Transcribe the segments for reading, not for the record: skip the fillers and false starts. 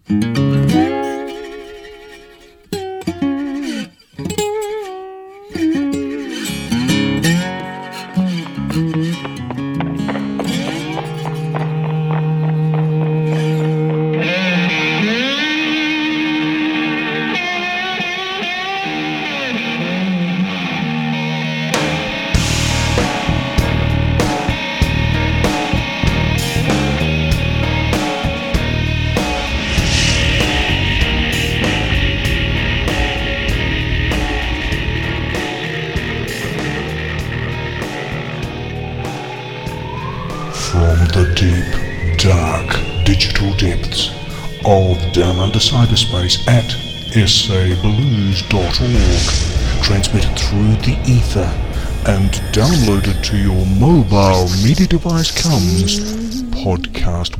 From the deep, dark, digital depths of Down Under Cyberspace at sablues.org, transmitted through the ether and downloaded to your mobile media device comes podcast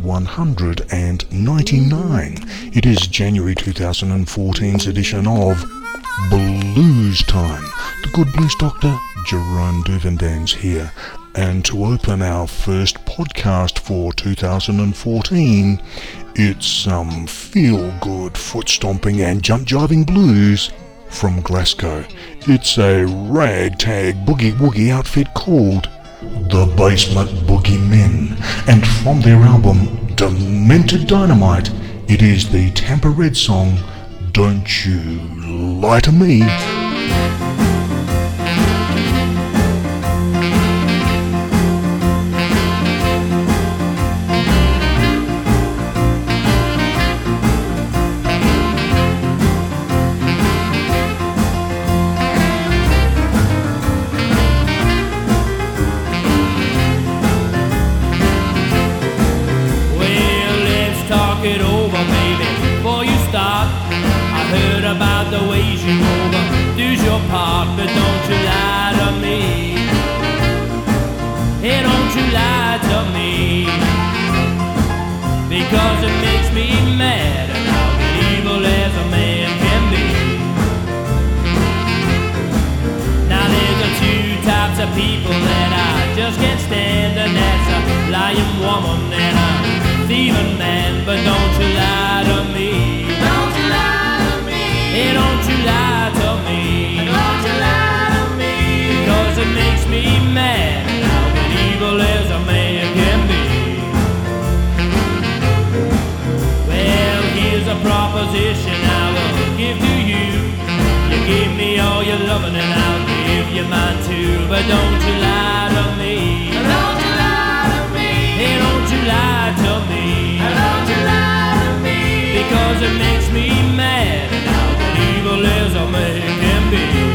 199. It is January 2014's edition of Blues Time. The good blues doctor, Jerome Duvendans here. And to open our first podcast for 2014, it's some feel-good foot-stomping and jump-jiving blues from Glasgow. It's a ragtag boogie-woogie outfit called The Basement Boogie Men, and from their album Demented Dynamite, it is the Tampa Red song Don't You Lie to Me. But don't you lie to me. Hey, don't you lie to me. Because it makes me mad and how evil as a man can be. Now there's two types of people that I just can't stand, and that's a lying woman and a thieving man. But don't you lie to me. Don't you lie to me. Hey, don't you lie to me. Because it makes me mad how evil as a man can be. Well, here's a proposition I will give to you. You give me all your loving and I'll give you mine too. But don't you lie to me. Don't you lie to me. Hey, don't you lie to me. Don't you lie to me. Because it makes me mad how evil as a man can be.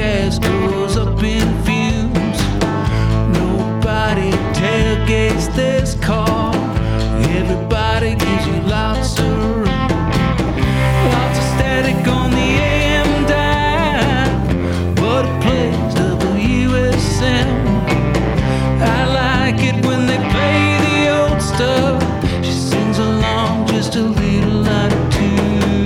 gas goes up in fumes. Nobody tailgates this car. Everybody gives you lots of room. Lots of static on the AM dial, but it plays WSM. I like it when they play the old stuff. She sings along just a little out of tune.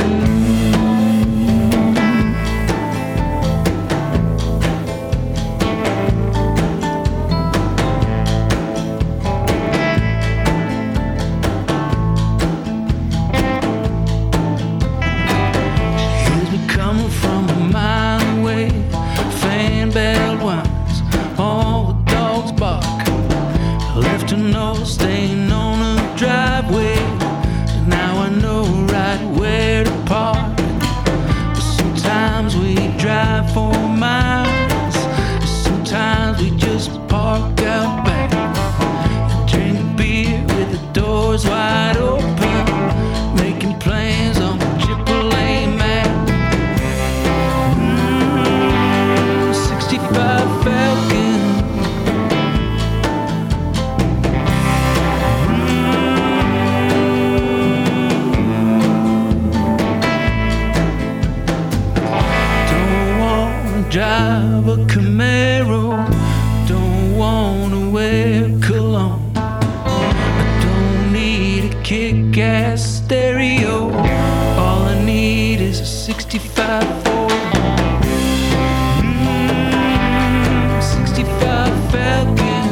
Here's me coming from a mile away. Fan bell winds, all the dogs bark. Left a note staying on a driveway. Now I know right where to park. But sometimes we drive for miles. Sometimes we just park out back. Drink beer with the doors wide open. Making plans on the AAA map. 65 Falcon. Drive a Camaro, don't wanna wear cologne. I don't need a kick-ass stereo. All I need is a 65 Ford. 65 Falcon.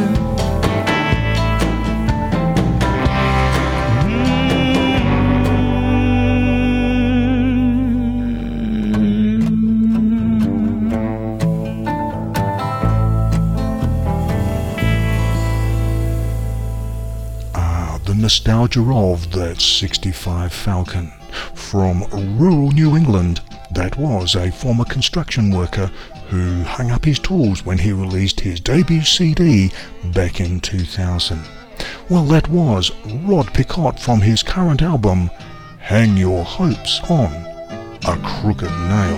Nostalgia of that 65 Falcon. From rural New England, that was a former construction worker who hung up his tools when he released his debut CD back in 2000. Well, that was Rod Picott from his current album, Hang Your Hopes on a Crooked Nail.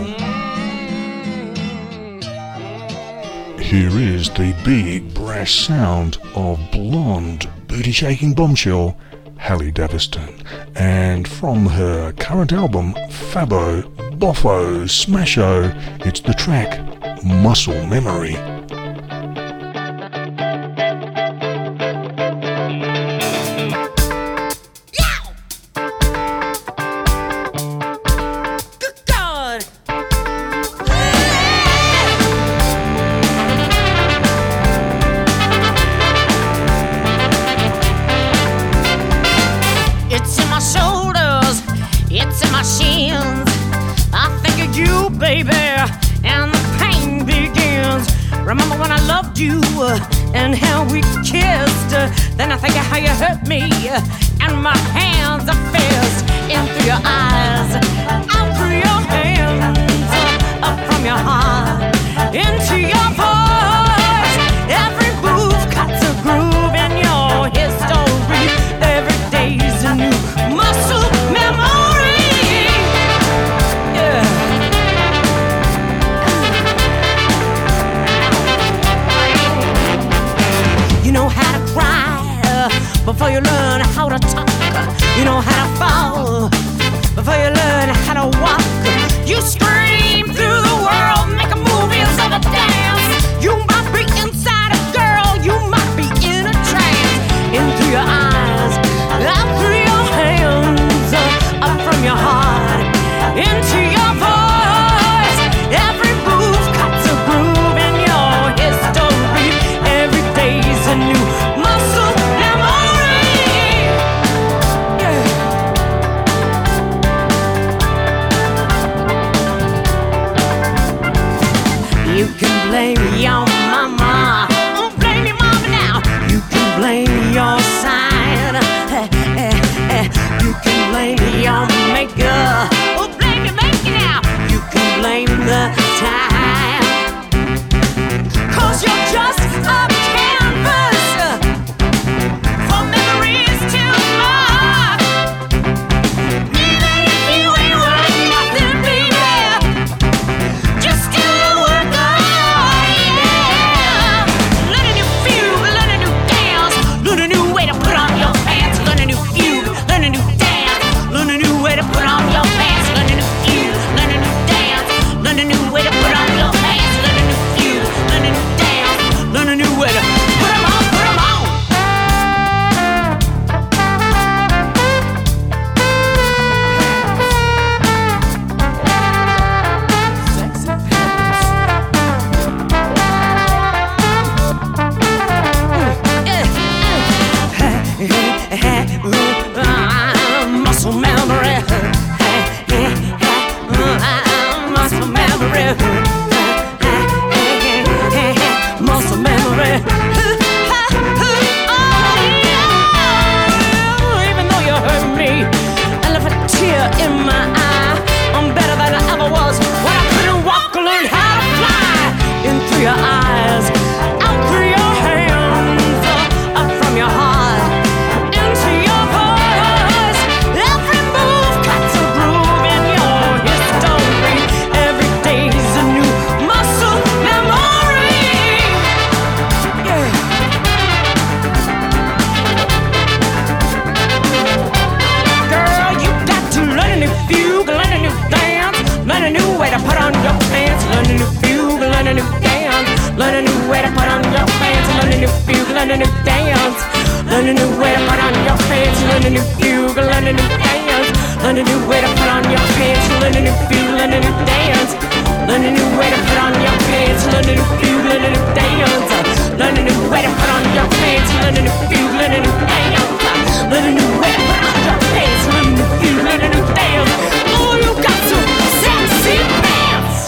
Here is the big brass sound of blonde, booty-shaking bombshell Harley Davidson, and from her current album Fabo, Boffo, Smasho, it's the track Muscle Memory. And how we kissed. Then I think of how you hurt me, and my hands are fist. In through your eyes, out through your hands, up from your heart, into your voice. Every move cuts a groove in your history. Every day's a new muscle memory. Yeah. You know how to cry before you learn how to talk. You know how to fall before you learn how to walk. You scream through the world, make a movie of a dance. You might be inside a girl, you might be in a trance. In through your eyes, out through your hands, up from your heart, into your voice. Every move cuts a groove in your history. Every day's a new muscle memory. Yeah. You can blame your mama, oh, blame your mama now. You can blame your sign, you can blame your maker, oh, blame your maker now. You can blame the time, 'cause you're just a canvas for memories to mark. Even if you ain't worth nothing, baby, just do the work of way to put on your pants, learn a new fugue, learn a new dance. Learn a new way to put on your pants, learn a new fugue, learn a new dance. Learn a new way to put on your pants, learn a new fugue, learn a new dance. Learn a new way to put on your pants, learn a new fugue, learn a new dance. Learn a new way to put on your pants, learn a new fugue, learn a new dance. Learn a new way to put on your pants, learn a new fugue, learn a new dance. Oh, you got some sexy pants.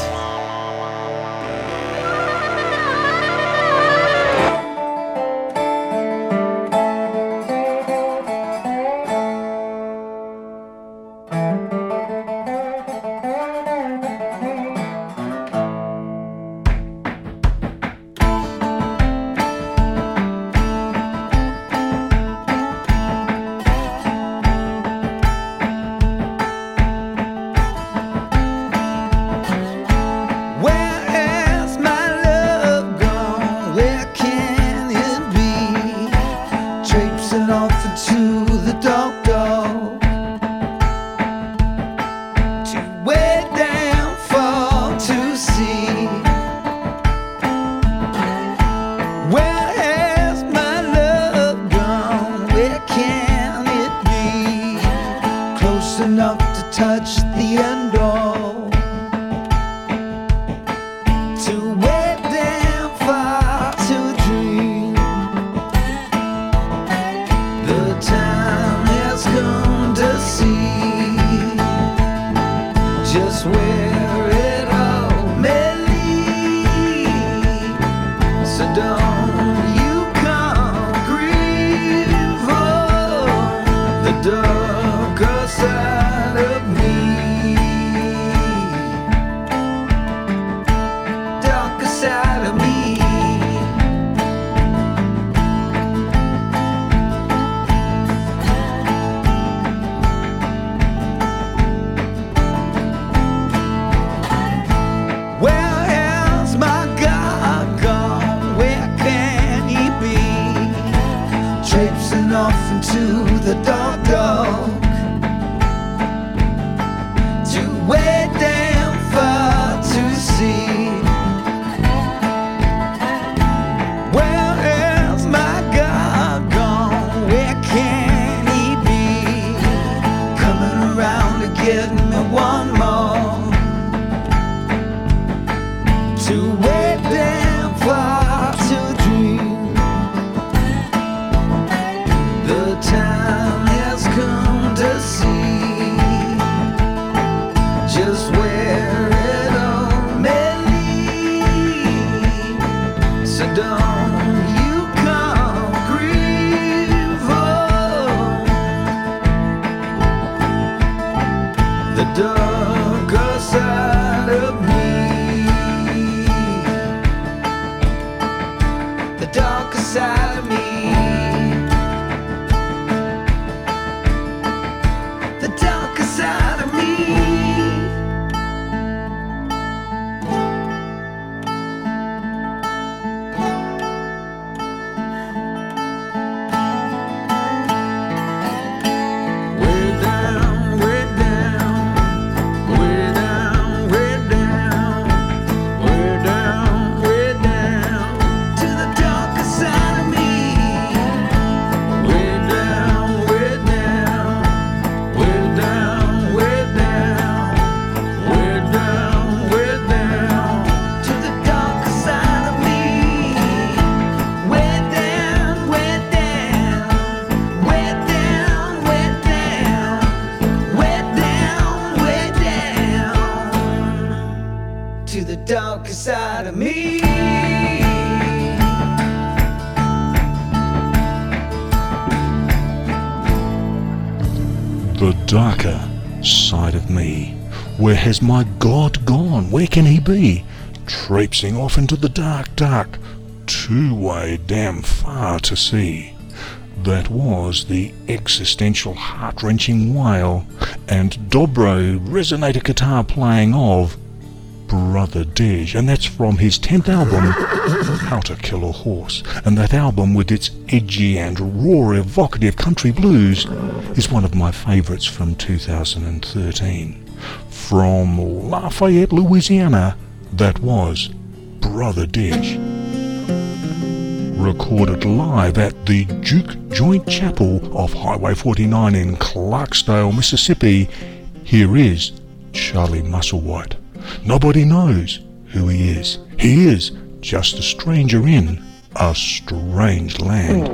The darker side of me. Where has my God gone? Where can he be? Traipsing off into the dark, dark, two-way damn far to see. That was the existential heart-wrenching wail and dobro resonator guitar playing of Brother Dej, and that's from his 10th album, How to Kill a Horse. And that album, with its edgy and raw evocative country blues, is one of my favourites from 2013. From Lafayette, Louisiana, that was Brother Dej. recorded live at the Duke Joint Chapel off Highway 49 in Clarksdale, Mississippi. Here is Charlie Musselwhite. Nobody knows who he is. He is just a stranger in a strange land.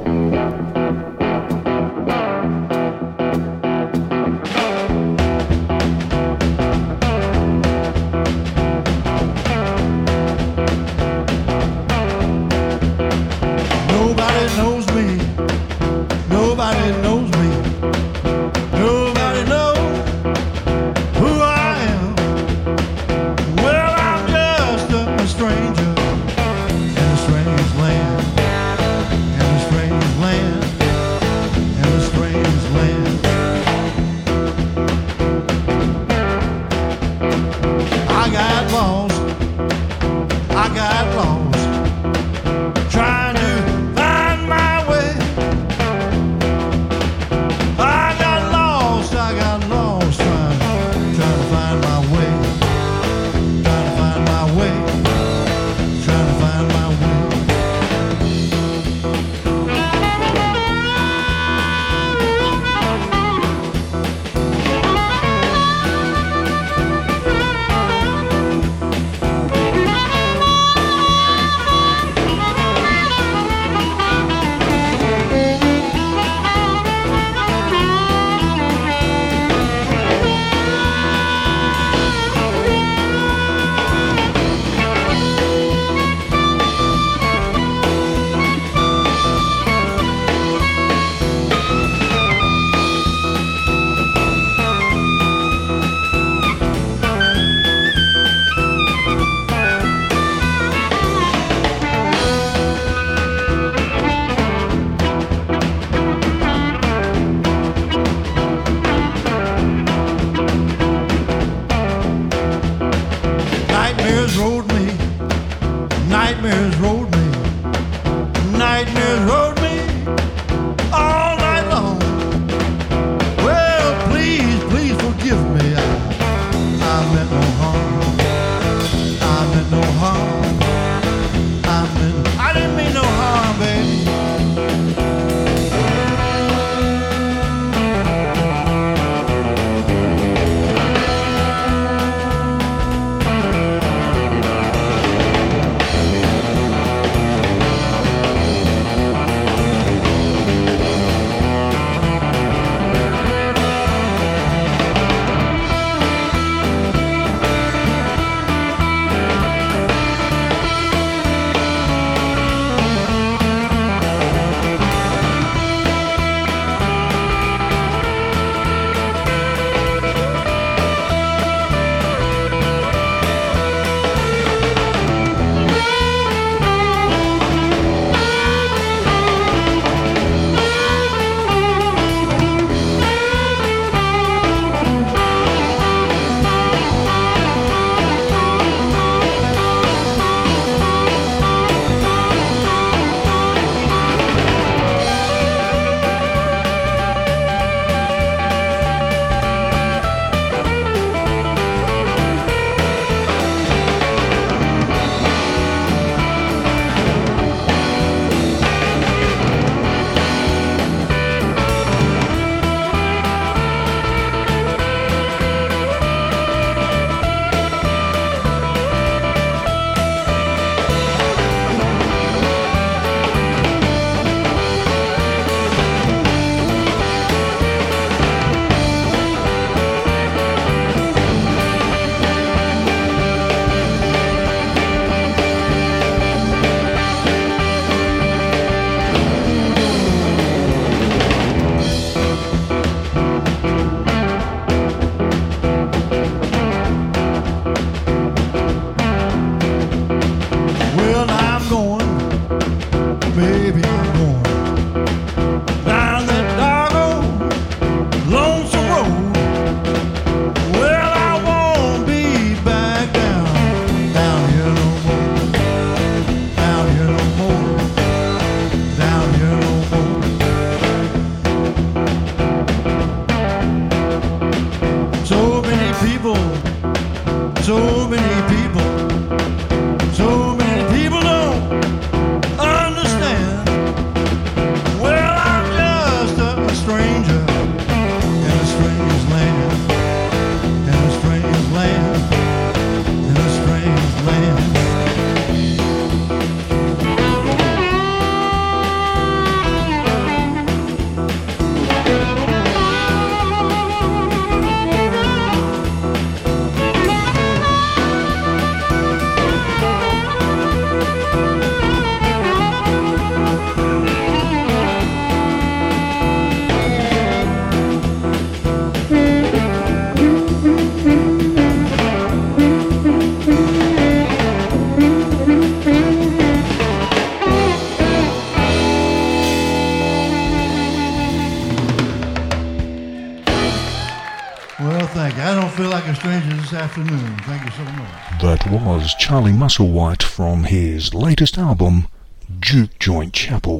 afternoon. Thank you so much. That was Charlie Musselwhite from his latest album, Juke Joint Chapel.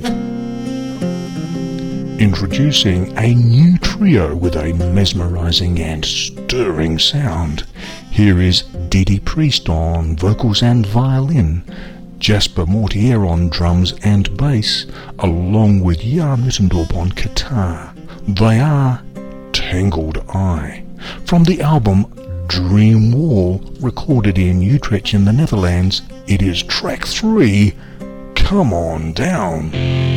Introducing a new trio with a mesmerising and stirring sound. Here is Didi Priest on vocals and violin, Jasper Mortier on drums and bass, along with Jan Mittendorp on guitar. They are Tangled Eye, from the album Dream Wall, recorded in Utrecht in the Netherlands. It is track 3, Come On Down.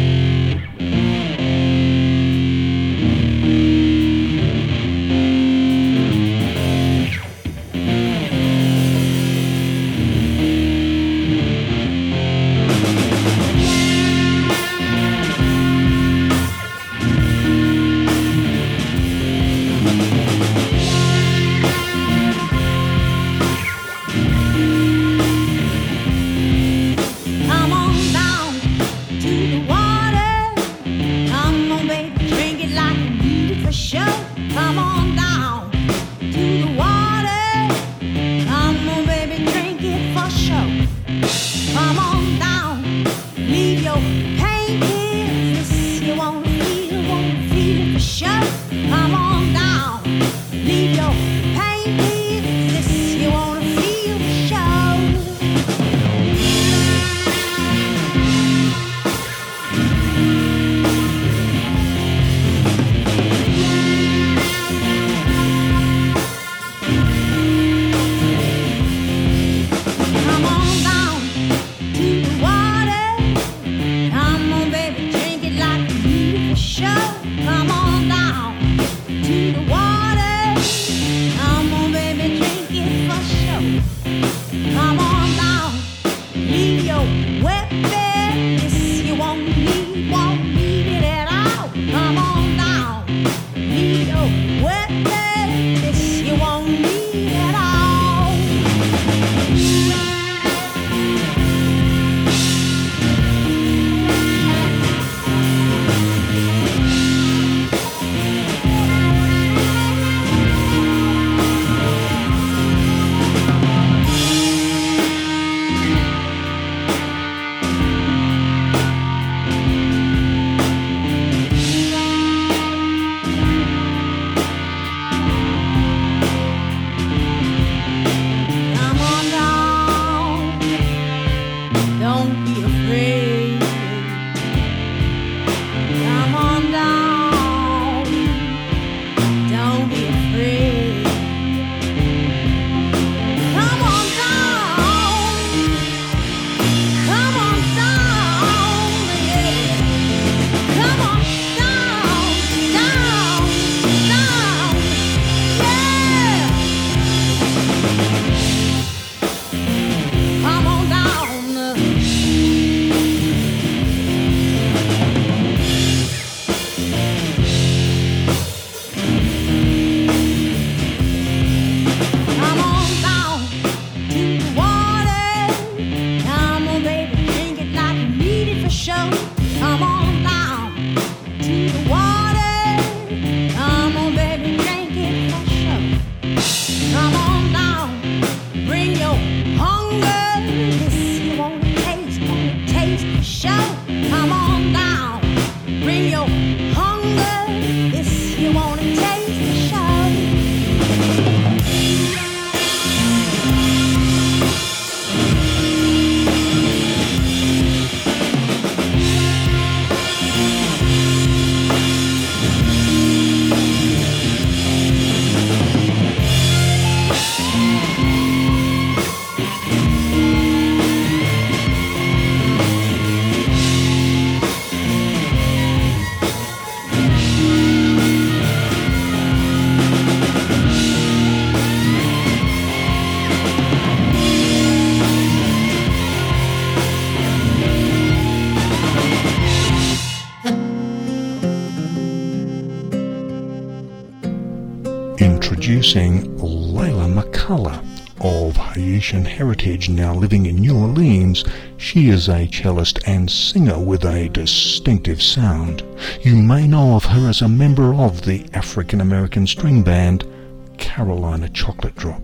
Introducing Layla McCullough of Haitian heritage, now living in New Orleans. She is a cellist and singer with a distinctive sound. You may know of her as a member of the African American string band Carolina Chocolate Drops.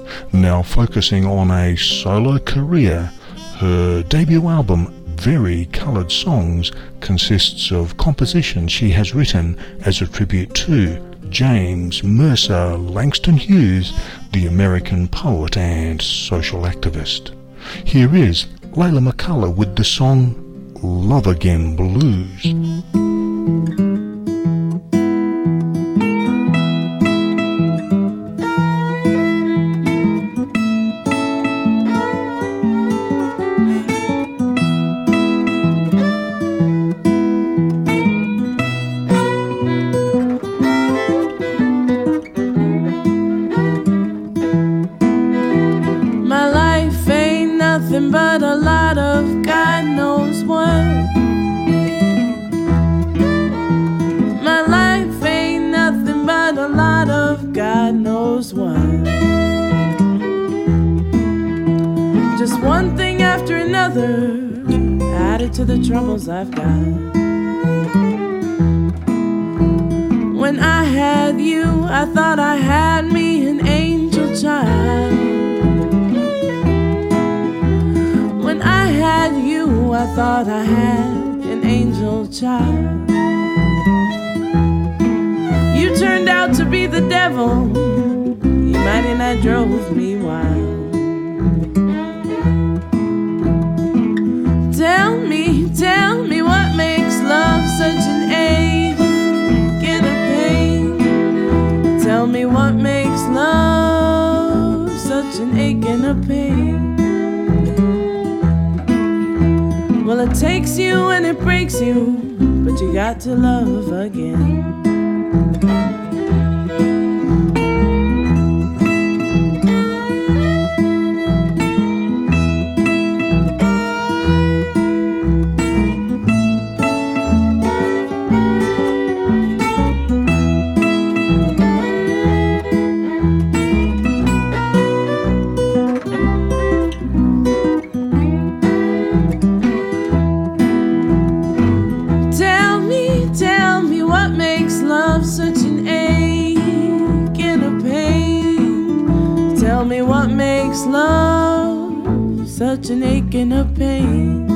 Now focusing on a solo career, her debut album, Very Coloured Songs, consists of compositions she has written as a tribute to James Mercer Langston Hughes, the American poet and social activist. Here is Layla McCullough with the song Love Again Blues. But a lot of God knows what. My life ain't nothing but a lot of God knows what. Just one thing after another added to the troubles I've got. When I had you, I thought I had me an angel child. I thought I had an angel child. You turned out to be the devil. You mighty nigh drove me wild. Tell me what makes love such an ache and a pain. Tell me what makes love such an ache and a pain. Well, it takes you and it breaks you, but you got to love again. Such an ache and a pain. Tell me what makes love such an ache and a pain.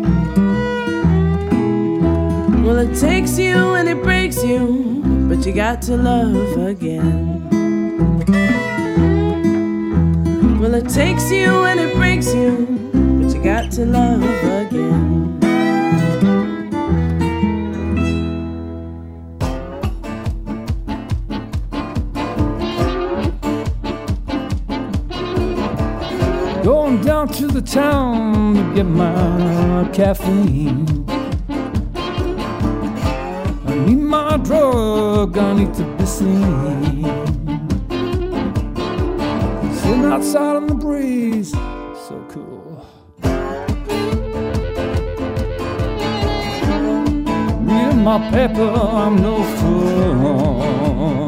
Well, it takes you and it breaks you, but you got to love again. Well, it takes you and it breaks you, but you got to love again. Going down to the town to get my caffeine. I need my drug, I need to be seen. Sitting outside on the breeze, so cool. Reading my paper, I'm no fool.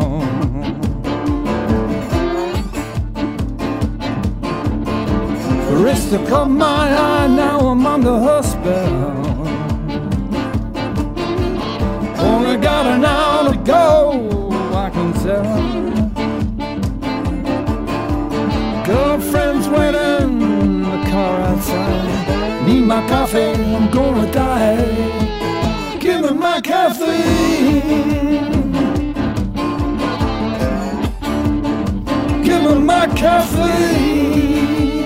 Wrist caught my eye, now I'm under her spell. Only got an hour to go, I can tell. Girlfriend's waiting in the car outside. Need my coffee, I'm gonna die. Give me my caffeine. Give me my caffeine.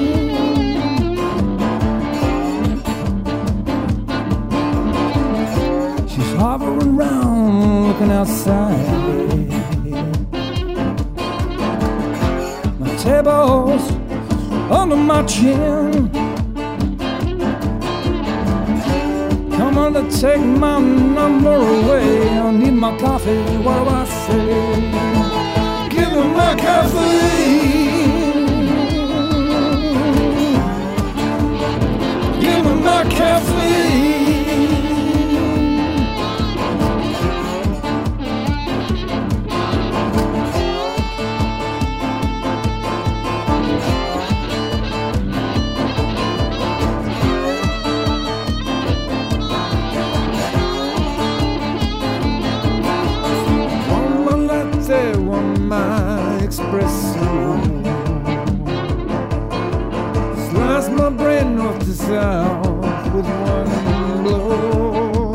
Hovering around, looking outside. My table's under my chin. Come on to take my number away. I need my coffee, what do I say? Give me my caffeine. Give me my caffeine. My espresso. myself with one blow.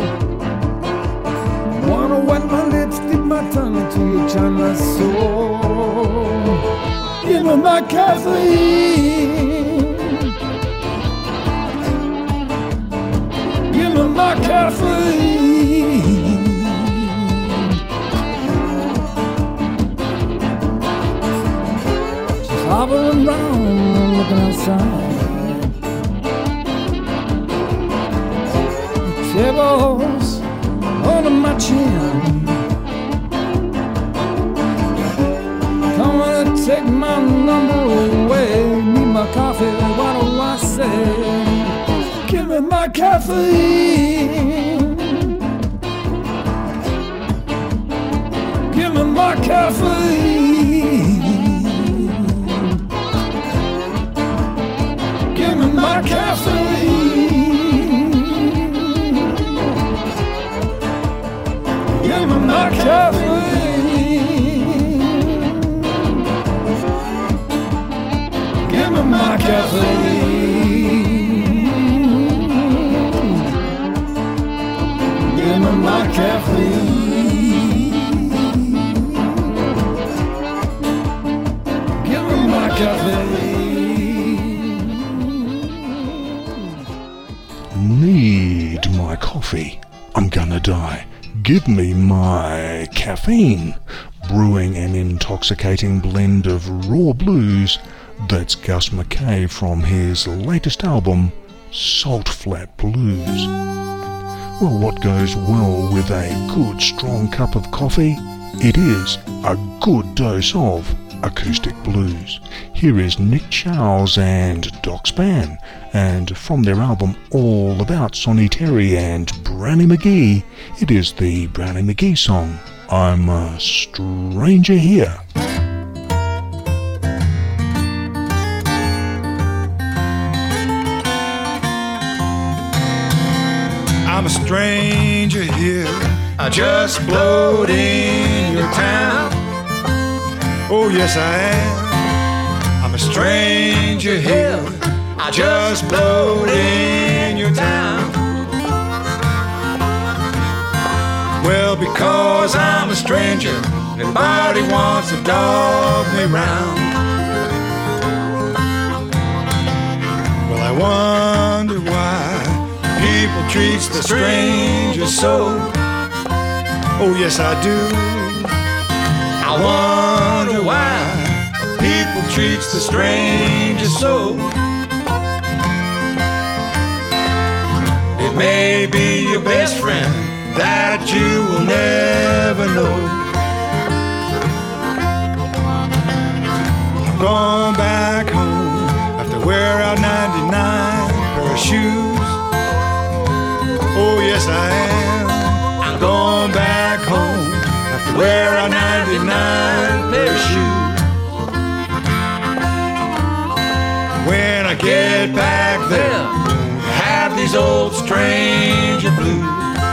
Wanna wet my lips, dip my tongue to you, charm my soul. Give me my caffeine. Give me my caffeine. Just hovering around, looking outside. Tables under my chin. Come on and take my number away. Need my coffee, what do I say? Give me my caffeine. Give me my caffeine. Give me my caffeine. Give me my caffeine. Give me my caffeine. Give me my caffeine. Give me my caffeine. Need my coffee. I'm gonna die. Give me my caffeine. Brewing an intoxicating blend of raw blues. That's Gus McKay from his latest album, Salt Flat Blues. Well, what goes well with a good strong cup of coffee? It is a good dose of acoustic blues. Here is Nick Charles and Doc Span, and from their album All About Sonny Terry and Brownie McGee, it is the Brownie McGee song, I'm a Stranger Here. I'm a stranger here, I just blowed in your town. Oh yes I am, I'm a stranger here, I just blowed in your town. Well, because I'm a stranger, nobody wants to dog me round. Well, I wonder why people treats the stranger so. Oh yes I do. I wonder why people treats the stranger so. It may be your best friend that you will never know. I'm going back home after wear out 99 pair of shoes. Oh yes I am, I'm going back home after wear out 99 pair of shoes. When I get back there, have these old stranger blues.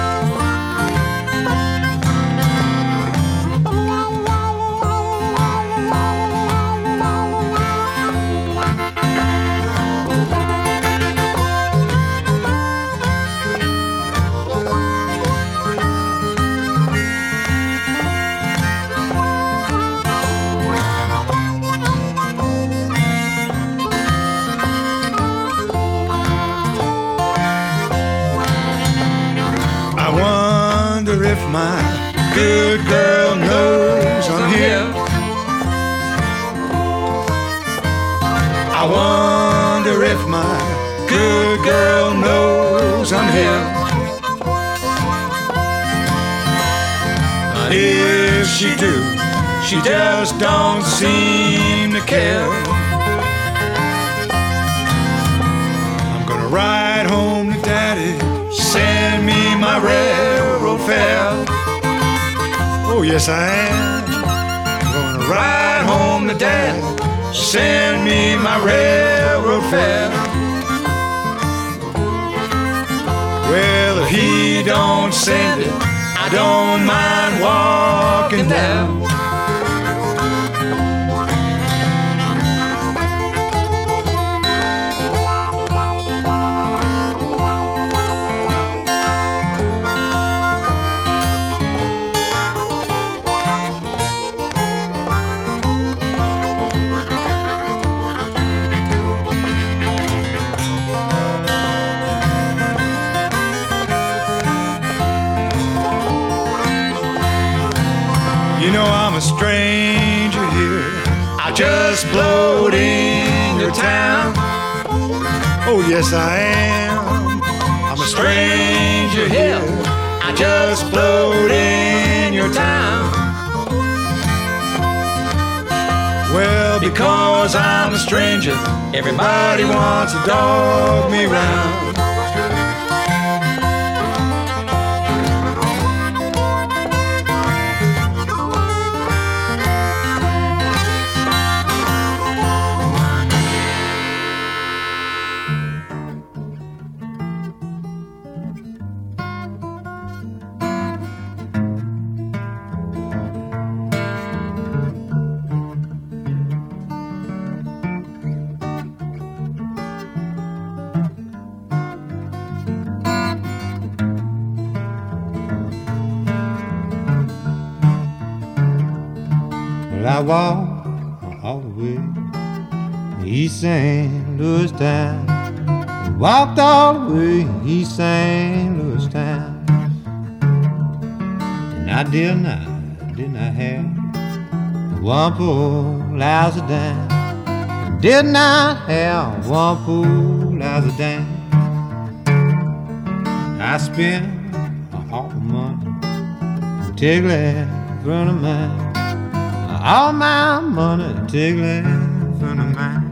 If my good girl knows I'm here, I wonder if my good girl knows I'm here. If she do, she just don't seem to care. I'm gonna ride home to Daddy, send me my railroad fare. Oh yes I am, I'm gonna ride home to Dad, send me my railroad fare. Well, if he don't send it, I don't mind walking down. You know I'm a stranger here. I just blowed in your town. Oh, yes, I am. I'm a stranger here. I just blowed in your town. Well, because I'm a stranger, everybody wants to dog me round. I walked all the way East St. Louis town. Walked all the way East St. Louis town. And I did not have one poor lousy dime. Did not have one poor lousy dime. I spent all the money till that friend of mine. All my money tickling from the mine.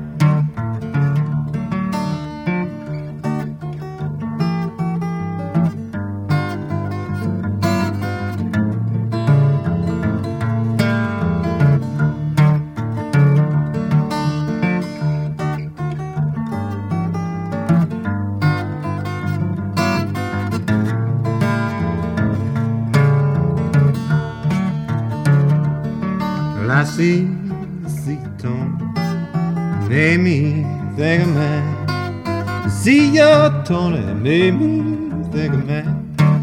I see the tone made me think of mine. See your Tony made me think of mine.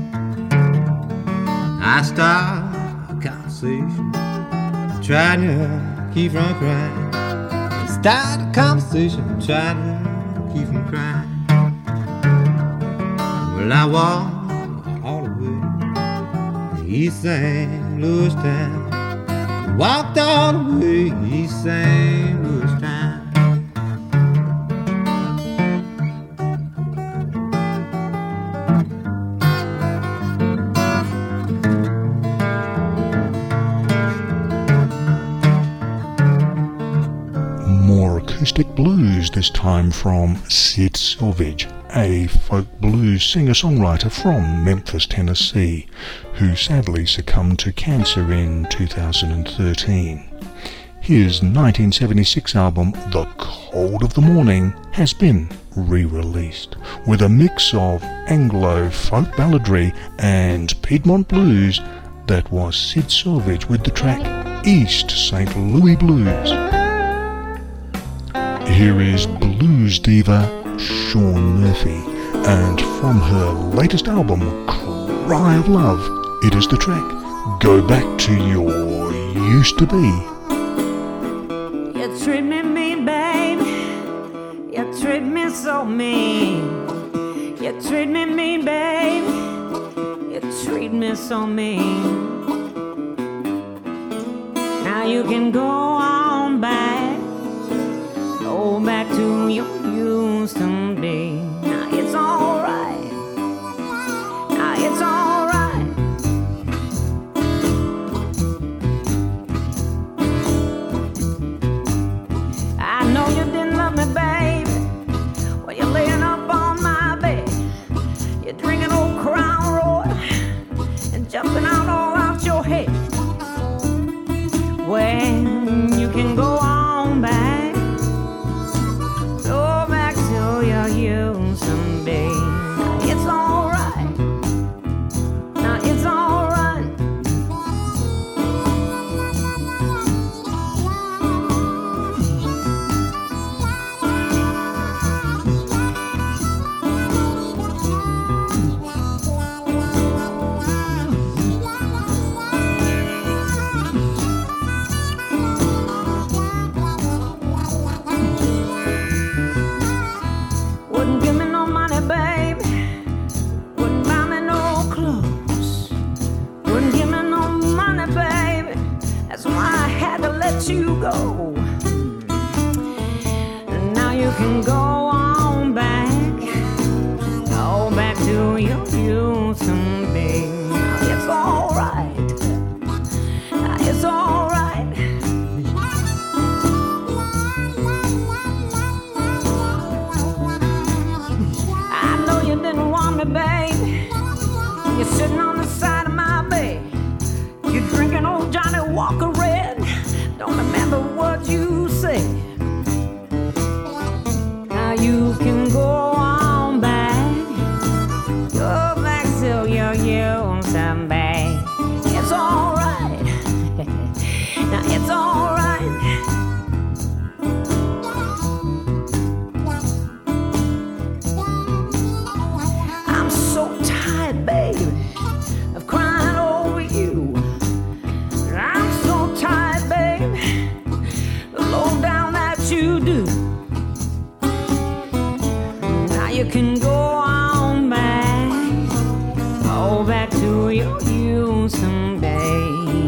I start a conversation, trying to keep from crying. Start a conversation, trying to keep from crying. Well, I walk all the way to East St. Louis town. Walked all the way East St. Louis town. More acoustic blues, this time from Sid Selvage, a folk blues singer-songwriter from Memphis, Tennessee, who sadly succumbed to cancer in 2013. His 1976 album, The Cold of the Morning, has been re-released, with a mix of Anglo folk balladry and Piedmont blues. That was Sid Selvage with the track East St. Louis Blues. Here is blues diva Shawn Murphy, and from her latest album, Cry of Love, it is the track Go Back to Your Used to Be. You treat me mean, babe. You treat me so mean. You treat me mean, babe. You treat me so mean. Now you can go on back. Go back to your used to be. Now it's alright. Now it's alright. I know you didn't love me, babe. When you're laying up on my bed, you're drinking old Crown Royal and jumping out all out your head. When you can go on back. You someday. Now it's alright. Now it's alright. go. Now you can go on back. Go back to your youth and be. It's alright. It's alright. I know you didn't want me, babe. You're sitting on the side of my bed. You're drinking old Johnny Walker Red. Don't remember what you said. Now you can go on back. Go back to your youth and babe. It's alright. Now it's alright. I'm so tired, baby, of crying over you. I'm so tired, baby, the low down that you do. Now you can go on back. Go back to your youth someday.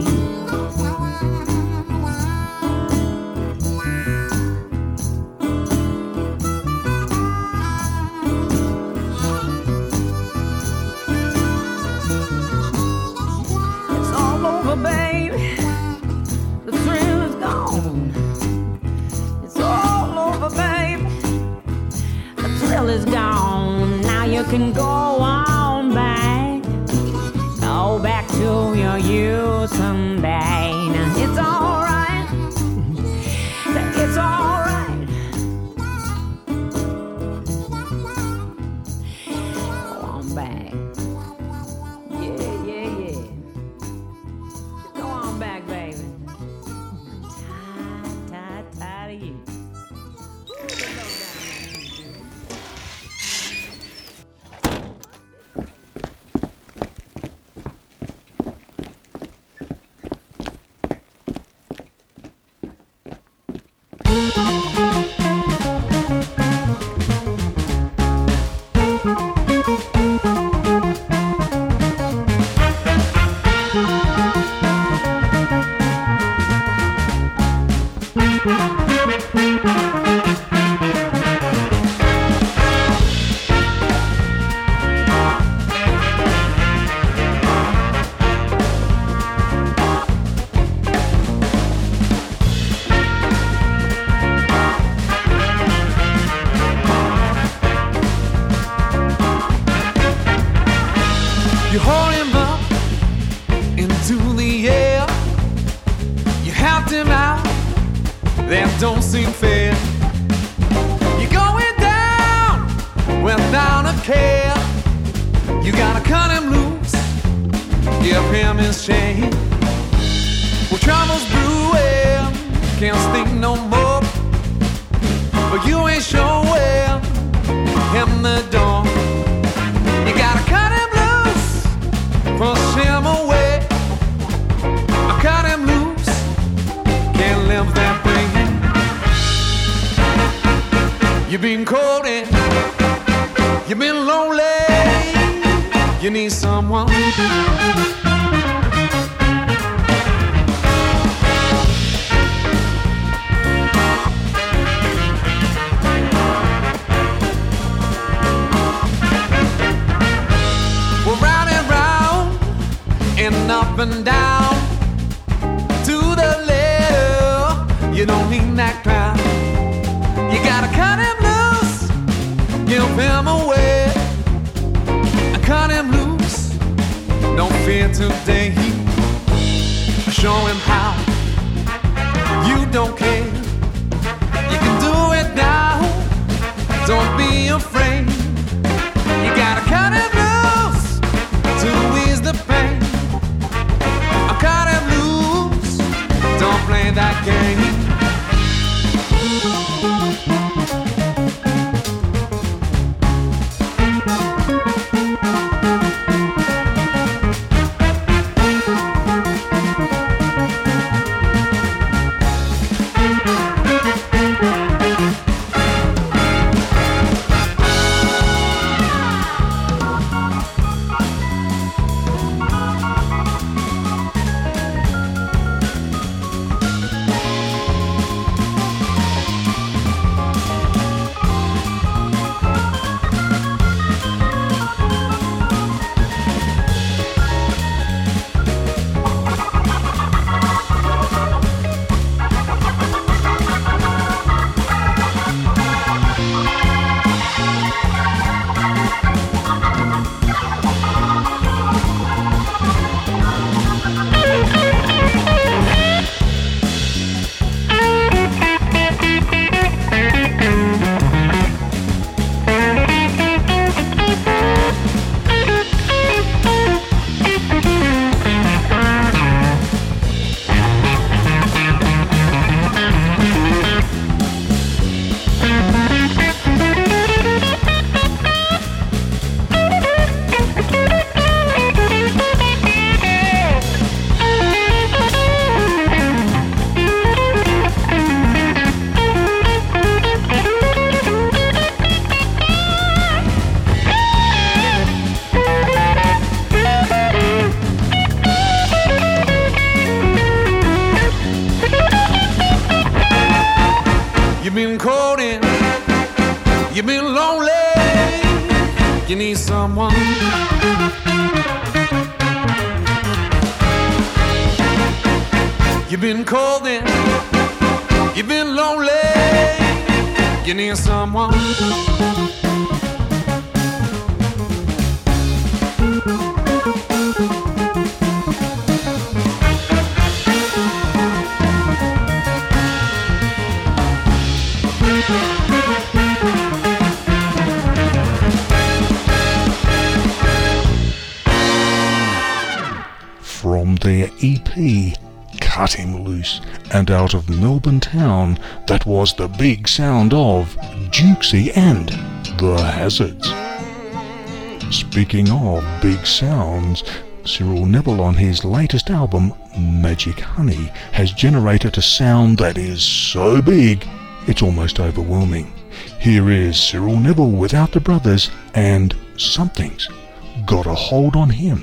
It's all over, baby. The thrill is gone. It's all over, baby. The thrill is gone. Now you can go on back. Go back to your youth someday. Now it's alright. It's alright. Go on back. Yeah, yeah, yeah. Just go on back, baby. Tired of you. You hold him up into the air. You helped him out, that don't seem fair. You're going down without a care. You gotta cut him loose, give him his chain. Well, trouble's brewing, can't sleep no more. But you ain't showing him the door. You gotta cut him loose, push him away. I cut him loose, can't live that way. You've been cold and you've been lonely. You need someone. We're round and round and up and down to the letter. You don't need that crowd. You gotta cut him loose, give him away. Cut him loose, don't fear today. Show him how you don't care. You can do it now, don't be afraid. You gotta cut him loose to ease the pain. Cut him loose, don't play that game. someone. You've been cold and you've been lonely. You need someone. From their EP, Cut Him Loose, and out of Melbourne town, that was the big sound of Dukesy and The Hazards. Speaking of big sounds, Cyril Neville on his latest album, Magic Honey, has generated a sound that is so big, it's almost overwhelming. Here is Cyril Neville without the brothers, and Something's Got a Hold on Him.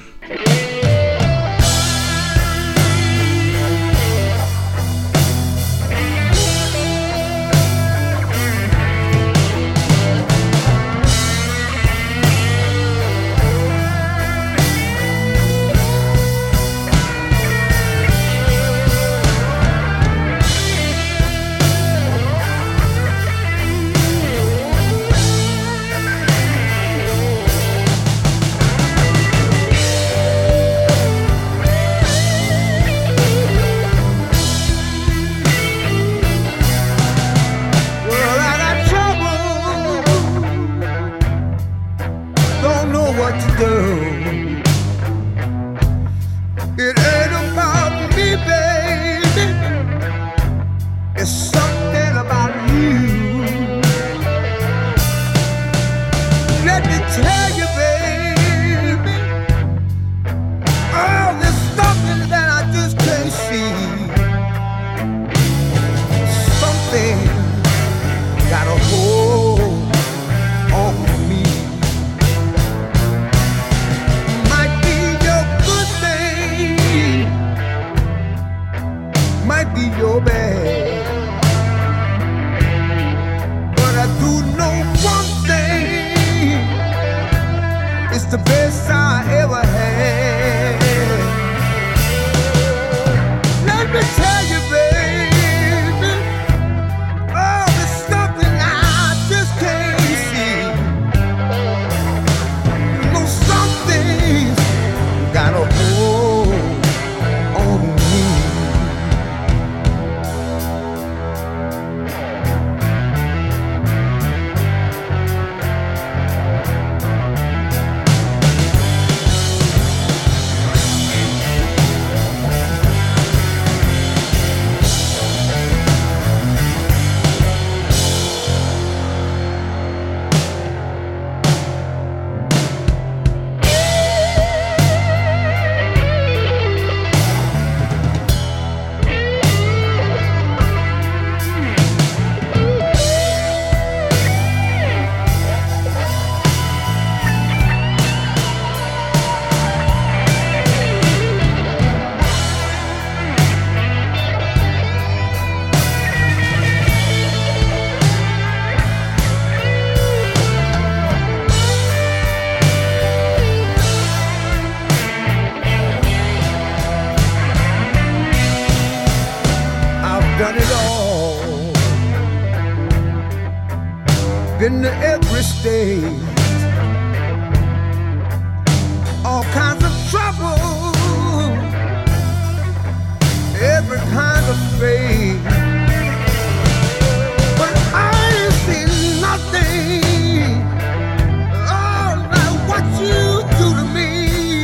Been to every state, all kinds of trouble, every kind of fate. But I ain't seen nothing, oh, like what you do to me.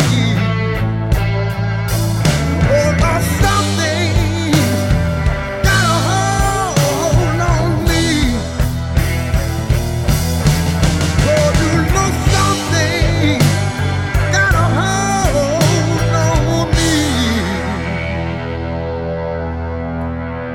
Oh, Lord, something got a hold on me. Oh, you know something got a hold on me.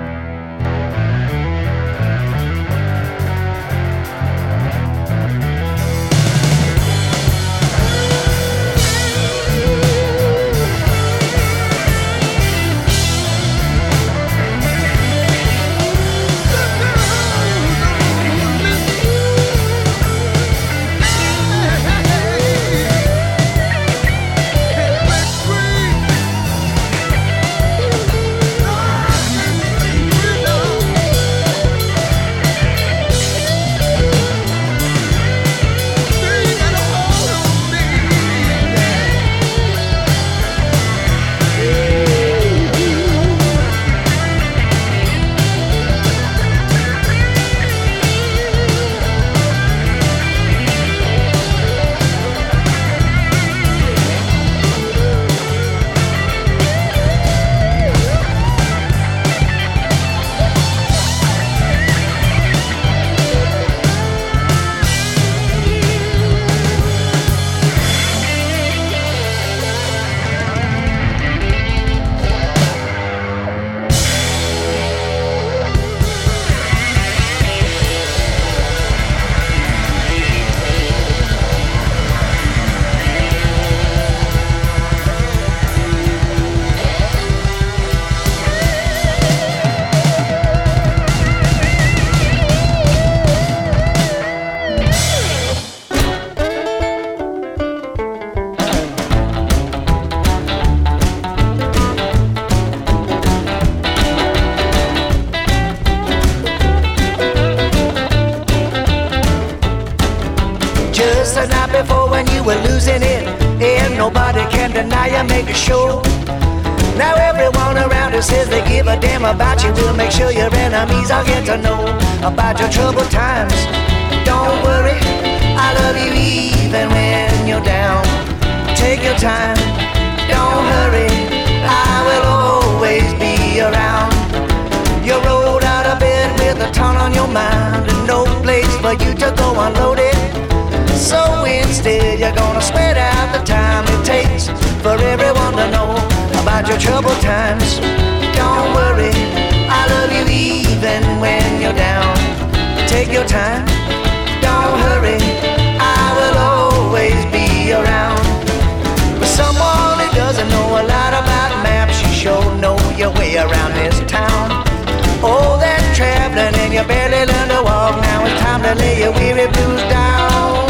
can deny you make a show. Now everyone around us says they give a damn about you. We'll make sure your enemies all get to know about your troubled times. Don't worry, I love you even when you're down. Take your time, don't hurry, I will always be around. You rolled out of bed with a ton on your mind and no place for you to go unloaded. So instead you're gonna sweat out the time it takes for everyone to know about your troubled times. Don't worry, I love you even when you're down. Take your time, don't hurry, I will always be around. For someone who doesn't know a lot about maps, you sure know your way around this town. All that traveling and you barely learn to walk. Now it's time to lay your weary blues down.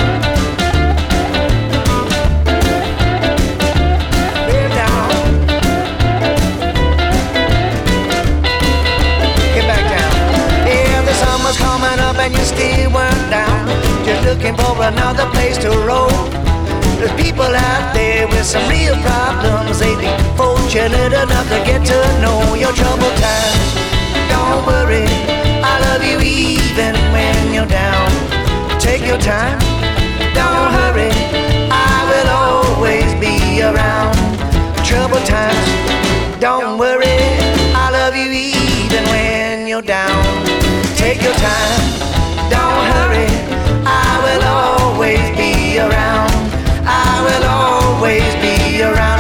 Lay down. Get back down. Yeah, the summer's coming up and you still weren't down. Just looking for another place to roll. There's people out there with some real problems. They'd be fortunate enough to get to know your troubled times. Don't worry, I love you even when you're down. Take your time, don't hurry, I will always be around. Troubled times, don't worry, I love you even when you're down. Take your time, don't hurry, I will always be around. I will always be around.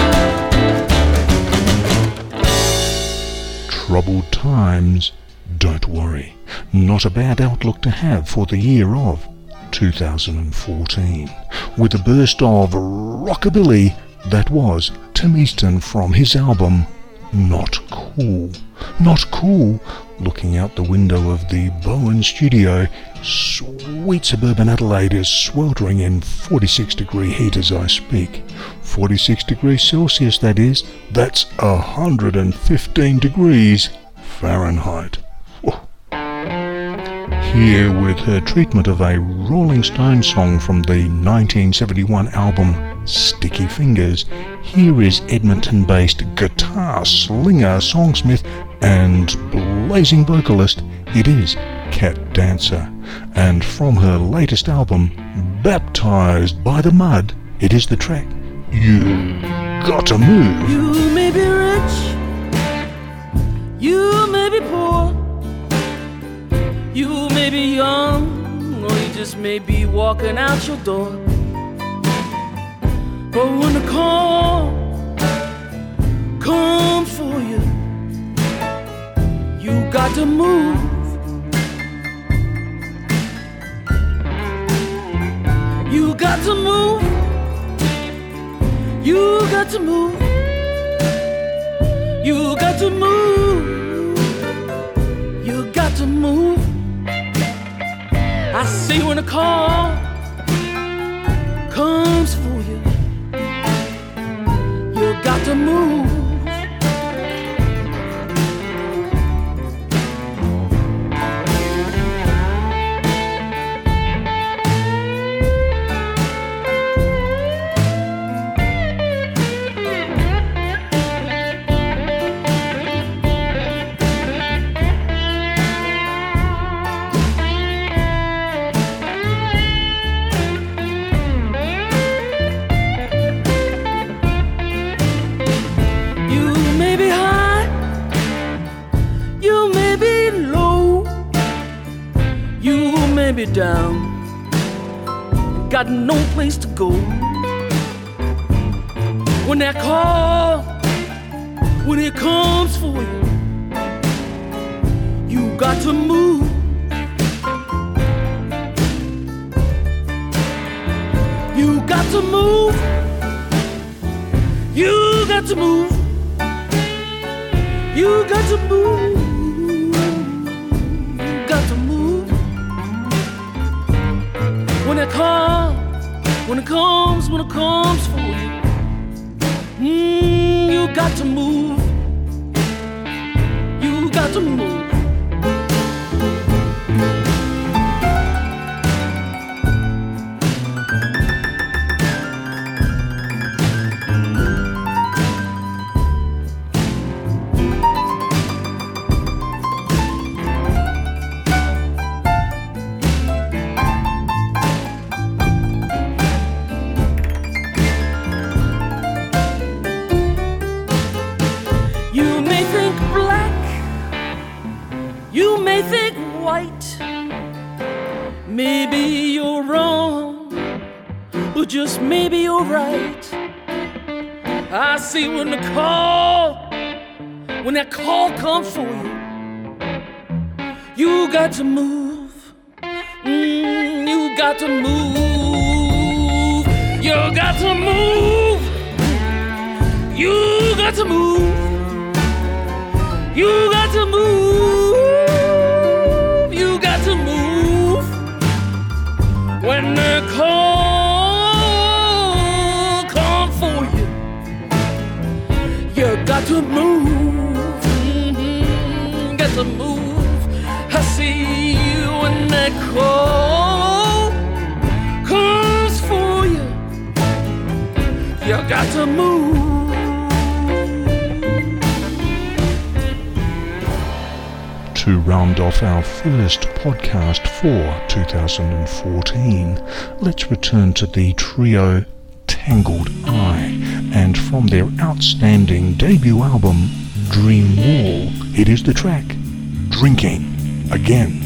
Troubled times, don't worry. Not a bad outlook to have for the year of 2014. With a burst of rockabilly, that was Tim Easton from his album Not Cool. Not Cool, looking out the window of the Bowen studio, sweet suburban Adelaide is sweltering in 46-degree heat as I speak. 46 degrees Celsius, that is. That's 115 degrees Fahrenheit. Here with her treatment of a Rolling Stones song from the 1971 album Sticky Fingers, here is Edmonton-based guitar slinger, songsmith and blazing vocalist, it is Cat Dancer. And from her latest album, Baptized by the Mud, it is the track You Got to Move. You may be rich, you may be poor, you may be young, or you just may be walking out your door. But when the call comes for you, you got to move. You got to move. You got to move. You got to move. You got to move. I see when the call comes for you, you got to move. Be down, got no place to go. When that call, when it comes for you, you got to move. You got to move. You got to move. You got to move. You got to move. When it comes, when it comes for you, you got to move. You got to move. right. Maybe you're wrong, but just maybe you're right. I see when that call comes for you, you got to move. You got to move. You got to move. You got to move. You got to move. You got to move. When the call comes for you, you got to move. Got to move. I see you when that call comes for you. You got to move. To round off our first podcast for 2014, let's return to the trio Tangled Eye, and from their outstanding debut album Dream Wall, it is the track Drinking Again.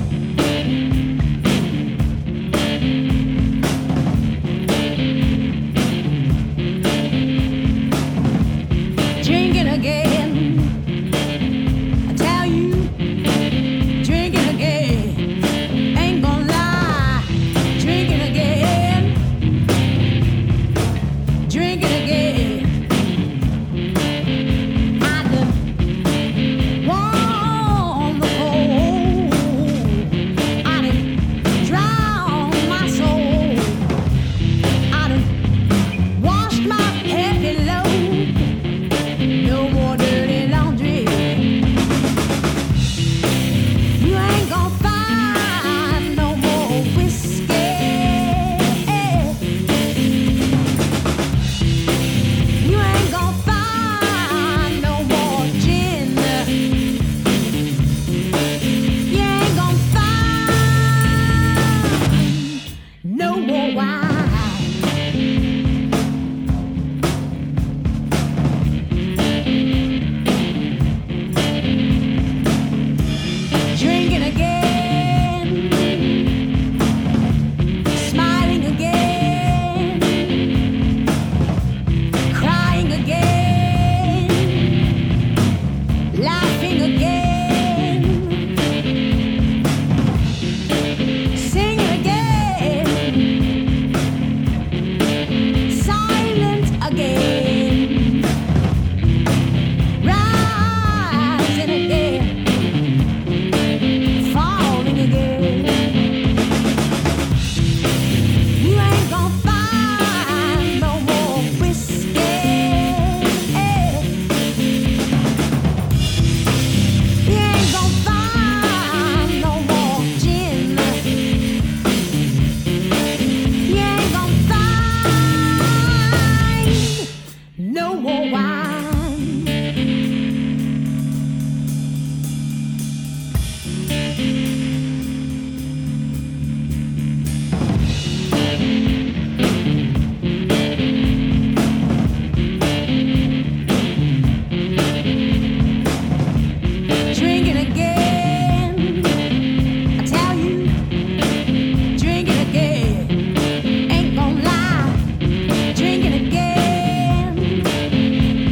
Drinking again, I tell you, drinking again, ain't gonna lie, drinking again, drinking again. I done won the cold, I done drowned my soul, I done washed my heavy load. No more dirty laundry. You ain't gonna find no more whiskey. You ain't gonna find no more gin. You ain't gonna find no more wine. Drinking again, smiling again, crying again, laughing again, singing again, silent again, rising again, falling again. You ain't gonna find no more whiskey. You ain't gonna find no more gin. You ain't gonna find no more wine. Drinking again, I tell you, drinking again, ain't gonna lie, drinking again,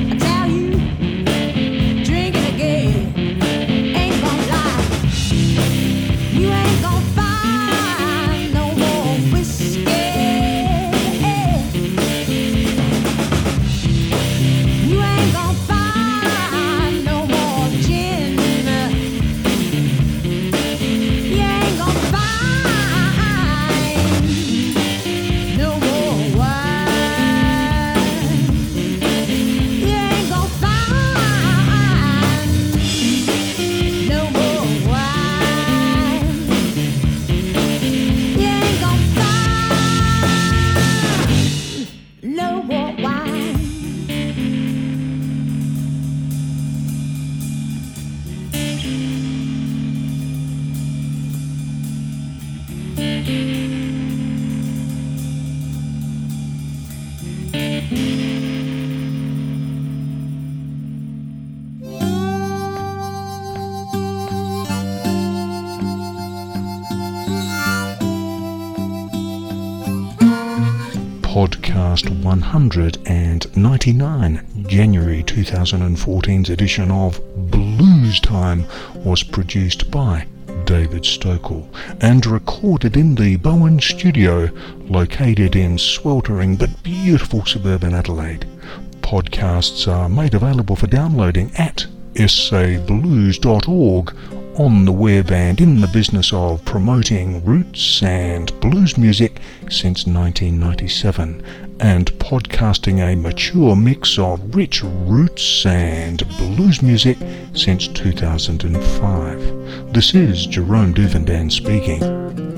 podcast 199, January 2014's edition of Blues Time was produced by David Stokel and recorded in the Bowen Studio, located in sweltering but beautiful suburban Adelaide. Podcasts are made available for downloading at sablues.org on the web and in the business of promoting roots and blues music since 1997 and podcasting a mature mix of rich roots and blues music since 2005. This is Jerome Duvendane speaking.